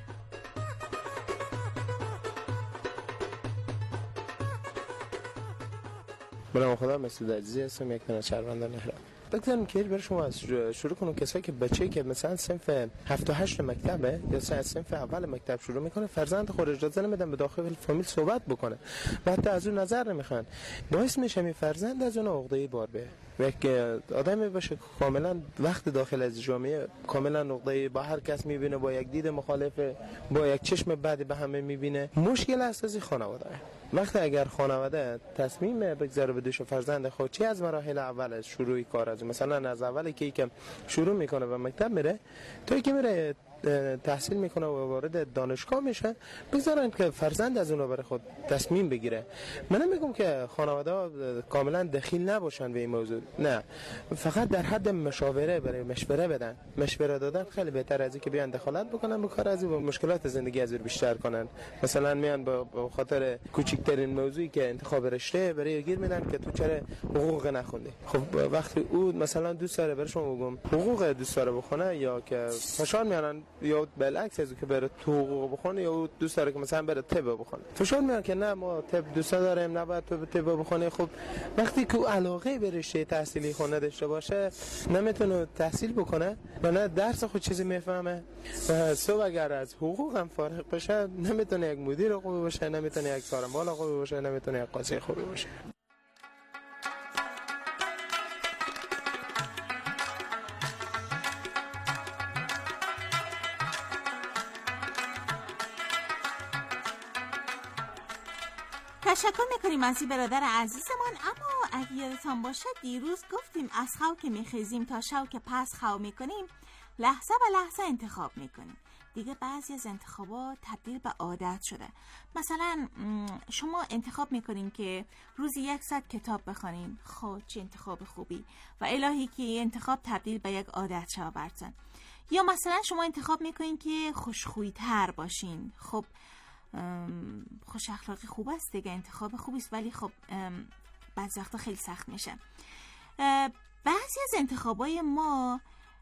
[SPEAKER 15] من خدا مسعود عزیزی هستم، یک تن از شهروندان نهران. بگذاریم که برای شما از شروع کنم. کسایی که بچه‌ای که مثلا صنف هفت و هشت مکتبه یا صنف اول مکتب شروع میکنه، فرزند خود اجازه نمیدن به داخل فامیل صحبت بکنه، بعد از اون نظر نمیخوان، باعث میشه می فرزند از اون عقده بار به یک آدمی باشه کاملا وقت داخل از جامعه کاملا نقطه با هر کس میبینه، با یک دید مخالف، با یک چشم بعدی به همه میبینه. مشکل اساسی خانواده. وقتی اگر خانواده تصمیم بگذاره به دوش فرزند خود، چه از مراحل اول از شروع کار، از مثلا از اولی که یکم شروع میکنه و مکتب میره تا اینکه میره تحصیل میکنه و وارد دانشگاه میشه، بگذارن که فرزند از اون برای خود تصمیم بگیره. من نمیگم که خانواده کاملا دخیل نباشن به این موضوع، نه، فقط در حد مشاوره برای مشوره بدن. مشوره دادن خیلی بهتر از اینکه بیان دخالت بکنن به کار از مشکلات زندگی از بیشتر کنن. مثلا میان به خاطر کوچکترین موضوعی که انتخاب رشته برای گیر میدن که تو چرا حقوق نخوندی. خب وقتی او مثلا دوست داره برای شما بگم حقوق دوست داره بخونه، یا که فشار میارن، یا بالعکس از که بره تو حقوق بخونه، یا دوست داره که مثلا بره طب بخونه، فشار میارن که نه ما طب دوست داریم، نباید تو طب بخونه. خب وقتی که علاقه به رشته تحصیلی خونه داشته باشه، نمیتونه تحصیل بکنه و نه درس خود چیزی میفهمه، و صبح اگر از حقوق هم فارغ بشه نمیتونه یک مدیر خوبی باشه، نمیتونه یک سارمال خوبی باشه، نمیتونه یک قاضی خوبی باشه.
[SPEAKER 7] تشکر میکنیم از این برادر عزیزمان. اما اگه یادتان باشه دیروز گفتیم از خو که میخیزیم تا شو که پس خو میکنیم، لحظه به لحظه انتخاب میکنیم. دیگه بعضی از انتخابات تبدیل به عادت شده. مثلا شما انتخاب میکنین که روزی یک ساعت کتاب بخونین. خب چه انتخاب خوبی، و الهی که انتخاب تبدیل به یک عادت شود براتون. یا مثلا شما انتخاب میکنین که خوشخویی تر باشین. خب خوش اخلاقی خوب است دیگه، انتخاب خوبی است، ولی خب بعضی وقتا خیلی سخت میشه. بعضی از انتخابای ما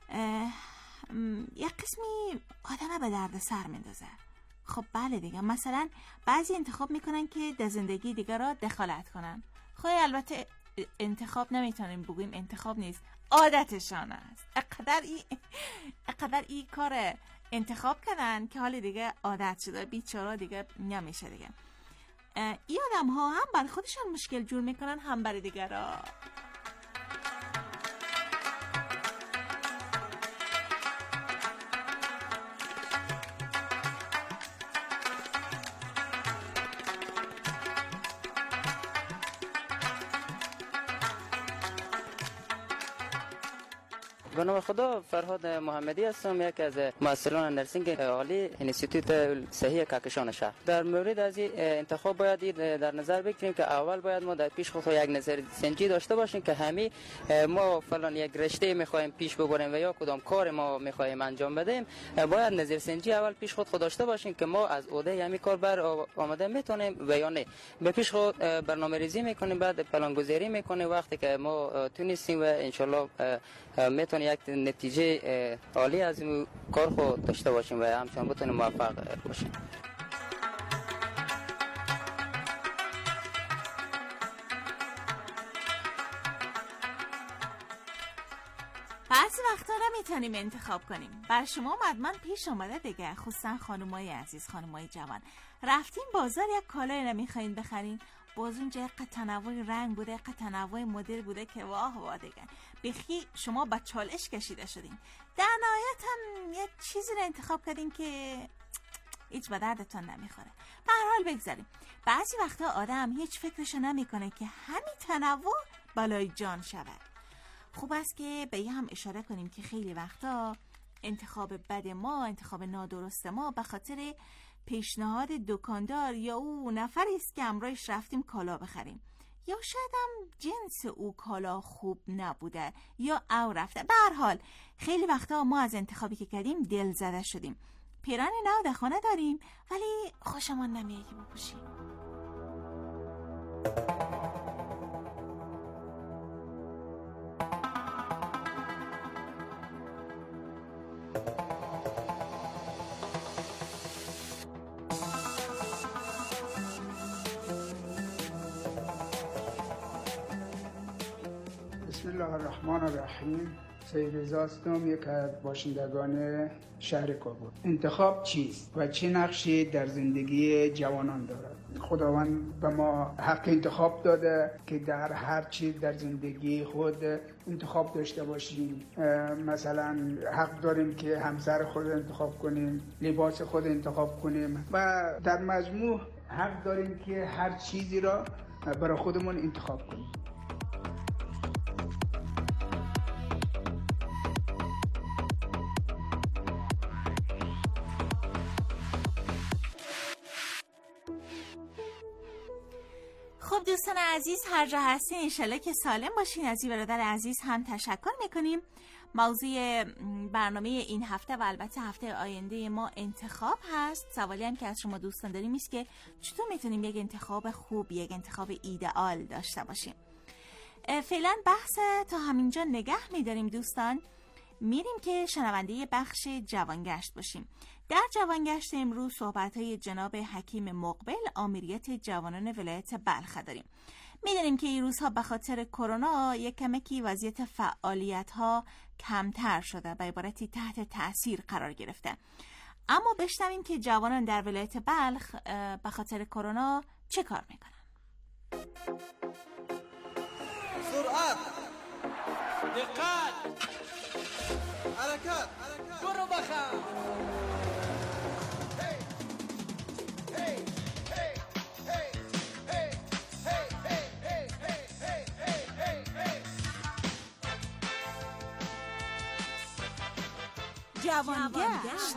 [SPEAKER 7] یک قسمی آدم به درد سر میندازه. خب بله دیگه، مثلا بعضی انتخاب میکنن که در زندگی دیگه را دخالت کنن. خب البته انتخاب نمیتونیم بگویم انتخاب نیست، عادتشان است. اقدر ای اقدر ای کار انتخاب کردن که حالی دیگه عادت شده، بیچاره دیگه نمیشه دیگه. این آدم ها هم برای خودشان مشکل جور میکنن، هم برای دیگران.
[SPEAKER 16] به نام خدا، فرهاد محمدی هستم، یکی از مسئولان نرسینگ عالی انستیتوت صحی کهکشان شهر. در مورد از این انتخاب باید در نظر بگیریم که اول باید ما در پیش خود یک نظر سنجی داشته باشیم که همین ما فلان یک رشته میخوایم پیش ببریم و یا کدام کار ما میخوایم انجام بدیم، باید نظر سنجی اول پیش خود خود داشته باشیم که ما از عهده همین کار بر آمده میتونیم و یا نه. به پیش خود برنامه‌ریزی میکنیم، بعد پلان‌گذاری میکنیم. وقتی که ما تونستیم و انشالله میتونیم یک نتیجه عالی از این کار خود داشته باشیم و همچنان بتونیم موفق باشیم.
[SPEAKER 7] بعضی وقتا نمیتونیم انتخاب کنیم. بر شما حتما پیش اومده دیگه، خصوصا خانمای عزیز، خانمای جوان، رفتین بازار یک کالای نمیخواین بخرین، باز اونجا یک تنوع رنگ بوده، یک تنوع مدل بوده که واه واه دیگه بخی شما با چالش کشیده شدین. در نهایت هم یک چیزی رو انتخاب کردین که هیچ به دردتون نمیخوره. به هر حال بگذاریم. بعضی وقتا آدم هیچ فکرشو نمیکنه که همین تنوع بالای جان شود. خوب است که به یه هم اشاره کنیم که خیلی وقتا انتخاب بد ما، انتخاب نادرست ما به خاطر پیشنهاد دکاندار یا او نفری است که همراهش رفتیم کالا بخریم، یا شاید هم جنس او کالا خوب نبوده یا او رفته. به هر حال خیلی وقتا ما از انتخابی که کردیم دل زده شدیم. پیران نو در خانه داریم ولی خوشمان نمیاد که بپوشیم.
[SPEAKER 17] بسم الله الرحمن الرحیم. سید رضا هستم، یک از باشندگان شهر کابل. انتخاب چیست و چه نقشی در زندگی جوانان دارد؟ خداوند به ما حق انتخاب داده که در هر چیز در زندگی خود انتخاب داشته باشیم. مثلا حق داریم که همسر خود انتخاب کنیم، لباس خود انتخاب کنیم و در مجموع حق داریم که هر چیزی را برای خودمون انتخاب کنیم.
[SPEAKER 7] خب دوستان عزیز، هر جا هستین انشالله که سالم باشین. از این برادر عزیز هم تشکر میکنیم. موضوع برنامه این هفته و البته هفته آینده ما انتخاب هست. سوالی هم که از شما دوستان داریم است که چطور میتونیم یک انتخاب خوب، یک انتخاب ایدئال داشته باشیم. فعلا بحث تا همینجا نگه میداریم دوستان. میریم که شنونده بخش جوانگشت باشیم. در جوانگشت امروز صحبت‌های جناب حکیم مقبل آمریت جوانان ولایت بلخ داریم. می‌دونیم که این روزها به خاطر کرونا یک کمکی وضعیت فعالیت‌ها کمتر شده، به عبارتی تحت تأثیر قرار گرفته. اما بشنویم که جوانان در ولایت بلخ به خاطر کرونا چه کار میکنن.
[SPEAKER 18] سرعت، دقت، حرکت، برو بخم.
[SPEAKER 7] جوانگشت.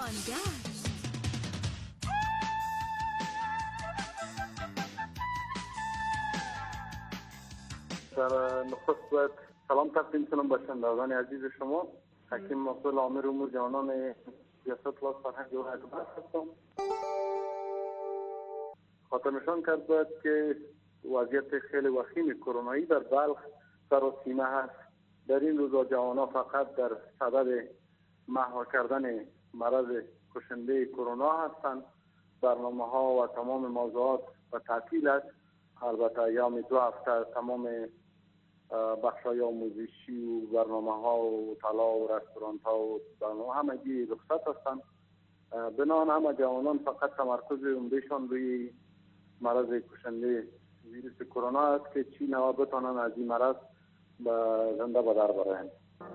[SPEAKER 19] در نخست باید سلام تقدیم کنم به شنوندگان عزیز شما. حکیم مقبل آمر امور جوانان سیاست و فرهنگ و ادبیات هستم. خاطر نشان کرد باید که وضعیت خیلی وخیم کرونایی در بلخ سر و سیمه هست. در این روزا جوانان فقط در صدد مهار کردن مرض کشنده کرونا هستند. برنامه ها و تمام موضوعات و تعطیل است. البته ایام دو هفته تمام بخش های آموزشی و برنامه ها و طلا و رستوران ها و برنامه همگی رخصت هستند. بنابراین همه جوانان فقط تمرکز عمدهشان روی مرض کشنده ویروس کرونا است که چی نوا بتانند از این مرض زنده به در برآیند.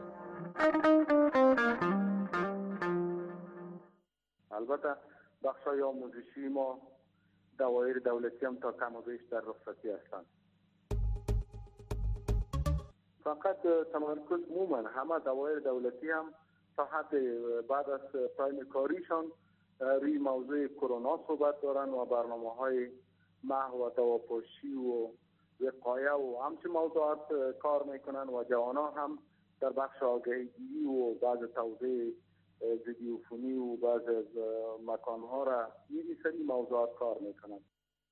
[SPEAKER 19] البته بخش های آموزشی ما دوایر دولتی هم تا کم و بیش در رخصتی هستند. فقط تمرکز عموما همه دوایر دولتی هم تا حد بعد از تایم کاریشان روی موضوع کرونا صحبت دارن و برنامه های محو و دواپاشی و وقایه و همچنین موضوعات کار میکنن و جوانا هم در بخش آگاهیگیری و بعض توضیح ضد عفونی و بعض از مکانها را این سری موضوعات کار میکنن.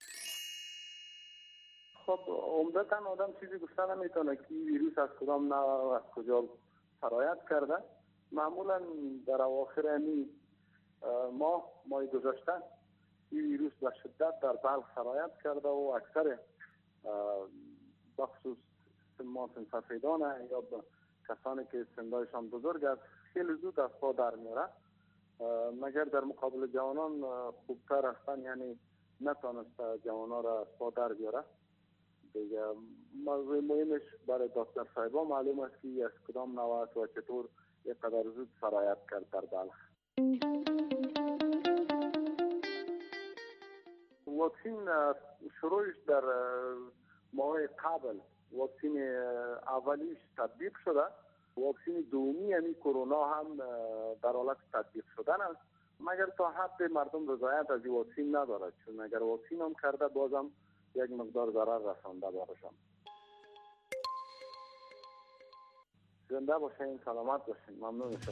[SPEAKER 19] خب عمدتا آدم چیزی گفته نمیتونه که ویروس از کدام نوع از کجا سرایت کرده. معمولا در اواخر این ماه ماه گذشته این ویروس به شدت در بلخ سرایت کرده و اکثر بخصوص سمات سفیدانه یا کسانی که سندایشان بزرگ است خیلی زود از پا در میاره، مگر در مقابل جوانان خوبتر هستن، یعنی نتانست جوانا را از پا در بیاره. دیگه موضوع مهمش برای دکتر صاحبا معلوم است که از کدام نوع است و چطور یک قدر زود سرایت کرد در بلخ. واکسین شروعش در ماه قبل واکسین اولیش تطبیق شده، واکسین دومی یعنی کرونا هم در حالت تطبیق شدن است، مگر تا حد مردم رضایت از این واکسین ندارد، چون اگر واکسین هم کرده بازم یک مقدار ضرر رسانده بارشان. زنده باشین، سلامت باشین، ممنون شما.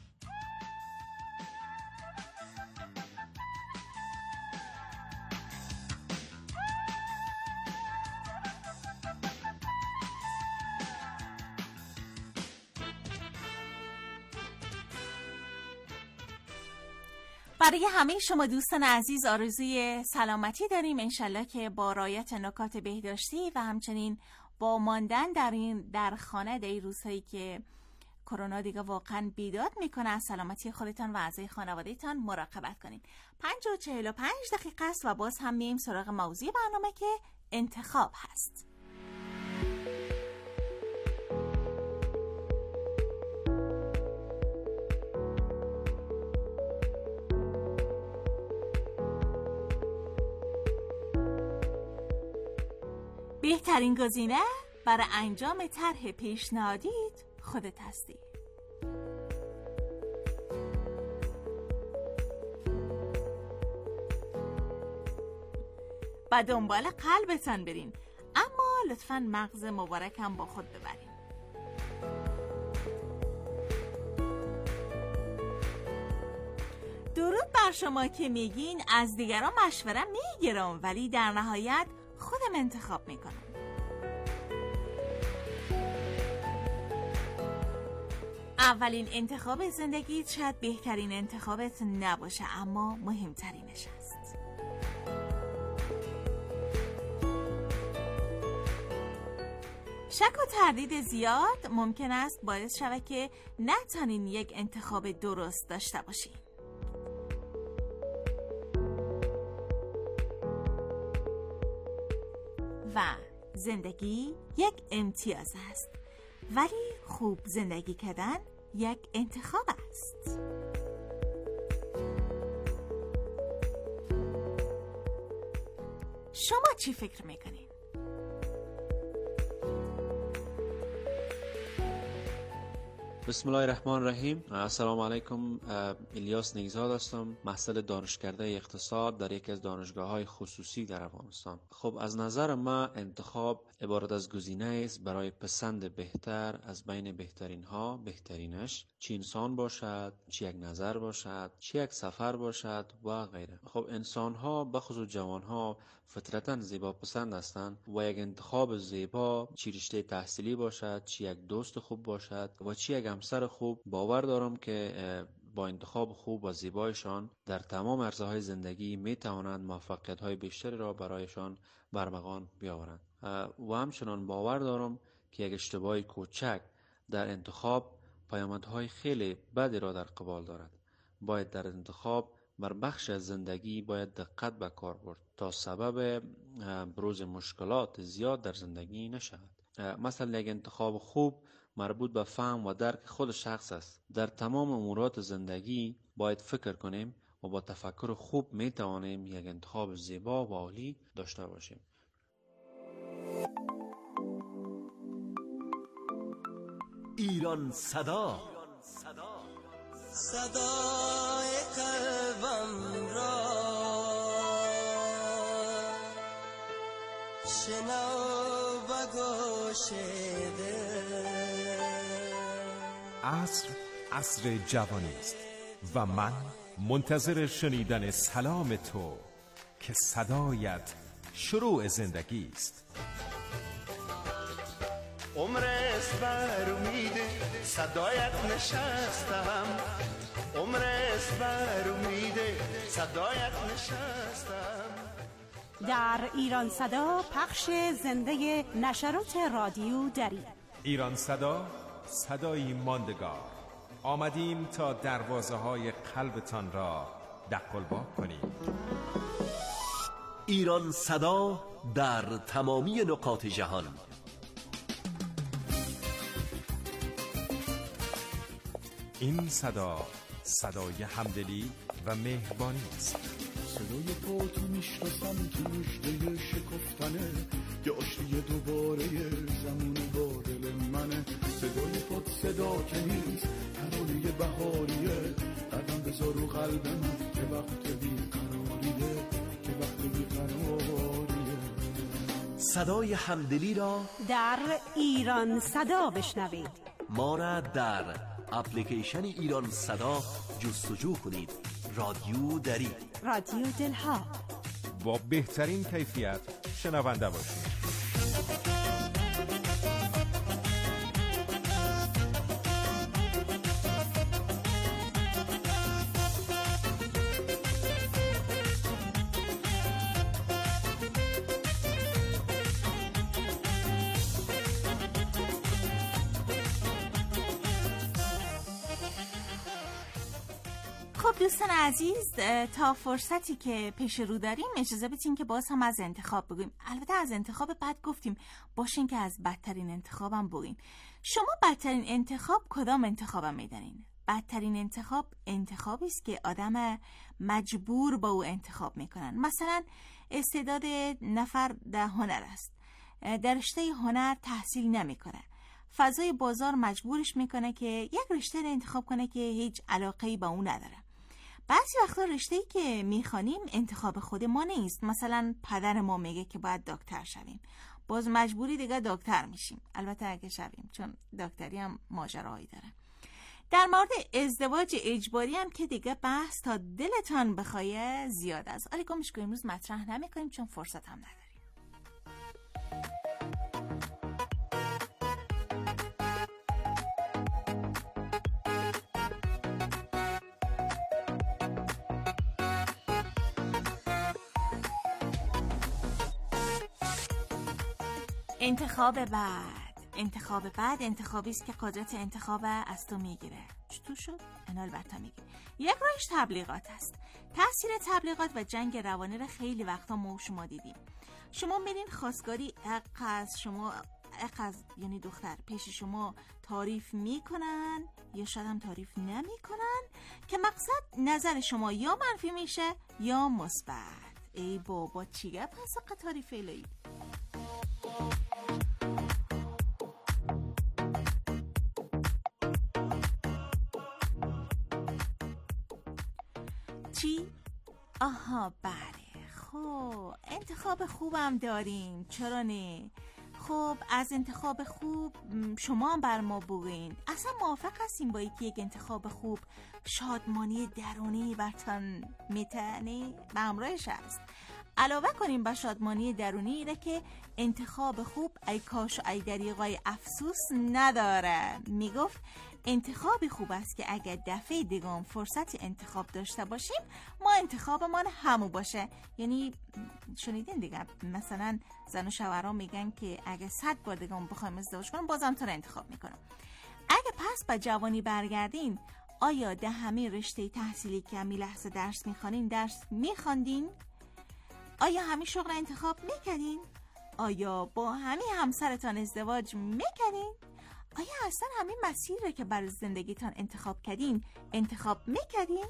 [SPEAKER 7] برای همه شما دوستان عزیز آرزوی سلامتی داریم، انشالله که با رعایت نکات بهداشتی و همچنین با ماندن در این در خانه در این روزهایی که کرونا دیگه واقعا بیداد میکنه از سلامتی خودتان و اعضای خانوادهتان مراقبت کنین. پنج و چهل و پنج دقیقه است و باز هم میایم سراغ موضوع برنامه که انتخاب هست. بهترین گزینه برای انجام طرح پیشنهادیت خودت هستی. و دنبال قلبتان برین، اما لطفاً مغز مبارکم با خود ببرین. درود بر شما که میگین از دیگران مشوره میگیرم ولی در نهایت خودم انتخاب میکنم. اولین انتخاب زندگیت شاید بهترین انتخابت نباشه، اما مهمترینش است. شک و تردید زیاد ممکن است باعث شود که نتونین یک انتخاب درست داشته باشین. و زندگی یک امتیاز است، ولی خوب زندگی کردن یک انتخاب است. شما چی فکر میکنین؟
[SPEAKER 20] بسم الله الرحمن الرحیم. السلام علیکم. الیاس نیگزاد هستم، محصل دانشکده اقتصاد در یکی از دانشگاه‌های خصوصی در افغانستان. خب از نظر من انتخاب عبارت از گزینه است برای پسند بهتر از بین بهترین ها بهترینش، چه انسان باشد، چه یک نظر باشد، چه یک سفر باشد و غیره. خب انسان ها بخصوص جوان ها فطرتاً زیبا پسند هستند و یک انتخاب زیبا چه رشته تحصیلی باشد، چه یک دوست خوب باشد و چه یک همسر خوب، باور دارم که با انتخاب خوب و زیبایشان در تمام عرصه‌های زندگی می توانند موفقیت‌های بیشتری را برایشان برمغان بیاورند. و همچنان باور دارم که یک اشتباه کوچک در انتخاب پیامدهای خیلی بدی را در قبال دارد. باید در انتخاب بر بخش از زندگی باید دقت به کار برد تا سبب بروز مشکلات زیاد در زندگی نشود. مثلا یک انتخاب خوب مربوط به فهم و درک خود شخص است. در تمام امورات زندگی باید فکر کنیم و با تفکر خوب می توانیم یک انتخاب زیبا و عالی داشته باشیم.
[SPEAKER 12] ایران صدا،
[SPEAKER 2] صدای قلبم را شنو و گوش ده.
[SPEAKER 6] عصر عصر جوانی است و من منتظر شنیدن سلام تو که صدایت شروع زندگی است.
[SPEAKER 2] عمر است بر امیده صدایت نشستم، عمر است بر امیده صدایت نشستم.
[SPEAKER 21] در ایران صدا پخش زنده نشرات رادیو دری.
[SPEAKER 6] ایران صدا، صدایی ماندگار. آمدیم تا دروازه های قلبتان را دقلبا کنیم.
[SPEAKER 12] ایران صدا در تمامی نقاط جهان.
[SPEAKER 6] این صدا صدای همدلی و مهربانی است.
[SPEAKER 2] صدای پاتو میشناسم که مشته شکفتنه، یه آشتی دوباره زمون با دل منه. صدای پات صدا که نیست ترانه بهاریه، قدم بذار رو قلب من که وقت بیقراریه، که وقت بیقراریه.
[SPEAKER 12] صدای همدلی را
[SPEAKER 21] در ایران صدا بشنوید.
[SPEAKER 12] ما را در اپلیکیشن ایران صدا جستجو کنید. رادیو دری،
[SPEAKER 21] رادیو دلها.
[SPEAKER 6] با بهترین کیفیت شنونده باشید.
[SPEAKER 7] دوستان عزیز، تا فرصتی که پیش رو داریم اجازه بدین که باز هم از انتخاب بگویم. البته از انتخاب بد گفتیم، باشین که از بدترین انتخابم بگیم. شما بدترین انتخاب کدام انتخابم میدانین؟ بدترین انتخاب انتخابی است که آدم مجبور با او انتخاب میکنن. مثلا استعداد نفر در هنر است، در رشته هنر تحصیل نمیکنه، فضای بازار مجبورش میکنه که یک رشته رو انتخاب کنه که هیچ علاقه‌ای با اون نداره. بعضی وقتا رشته‌ای که میخوانیم انتخاب خود ما نیست. مثلا پدر ما میگه که باید دکتر شویم، باز مجبوری دیگه دکتر میشیم، البته اگه شویم، چون دکتری هم ماجراهایی داره. در مورد ازدواج اجباری هم که دیگه بحث تا دلتان بخواه زیاد است. آره گمش که امروز مطرح نمی‌کنیم چون فرصت هم نداریم. انتخاب بعد انتخاب بعد انتخابی است که قدرت انتخاب از تو میگیره. چطور شد؟ انال بر تا میگیره. یک راهش تبلیغات است. تاثیر تبلیغات و جنگ روانی را خیلی وقتا ما شما دیدیم. شما میرین خواستگاری حق از شما، حق از یعنی دختر پیش شما تعریف میکنن یا شاید هم تعریف نمیکنن که مقصد نظر شما یا منفی میشه یا مثبت. ای بابا چیه پس حق تعریف الهی؟ چی؟ آها بله. خب انتخاب خوبم داریم، چرا نه؟ خب از انتخاب خوب شما هم بر ما بگوین. اصلا موافق هستیم با یکی یک انتخاب خوب شادمانی درونی برتان میتنه به همراهش هست. علاوه کنیم با شادمانی درونی اینه که انتخاب خوب ای کاش و ای دریغای افسوس نداره. میگفت انتخابی خوب است که اگر دفعه دیگه فرصت انتخاب داشته باشیم ما انتخابمان همو باشه. یعنی شنیدین دیگه، مثلا زن و شوهرها میگن که اگه صد بار دیگه بخوایم ازدواج کنیم بازم تو رو انتخاب میکنم. اگه پس با جوانی برگردین، آیا ده همه رشته تحصیلی که همین لحظه درس میخوانین درس میخواندین؟ آیا همین شغل انتخاب میکنین؟ آیا با همین همسرتان ازدواج میکنین؟ آیا اصلا همین مسیر که برای زندگیتان انتخاب کردین انتخاب میکردین؟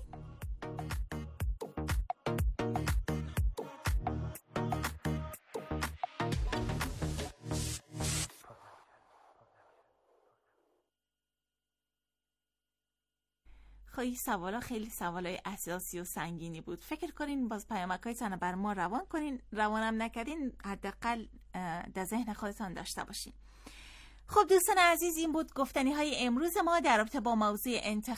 [SPEAKER 7] خواهی سوالا خیلی سوالای اساسی و سنگینی بود. فکر کنین باز پیامک‌هایتون بر ما روان کنین، روانم نکردین حداقل در ذهن خودتان داشته باشین. خب دوستان عزیز، این بود گفتنی های امروز ما در رابطه با موضوع انتخاب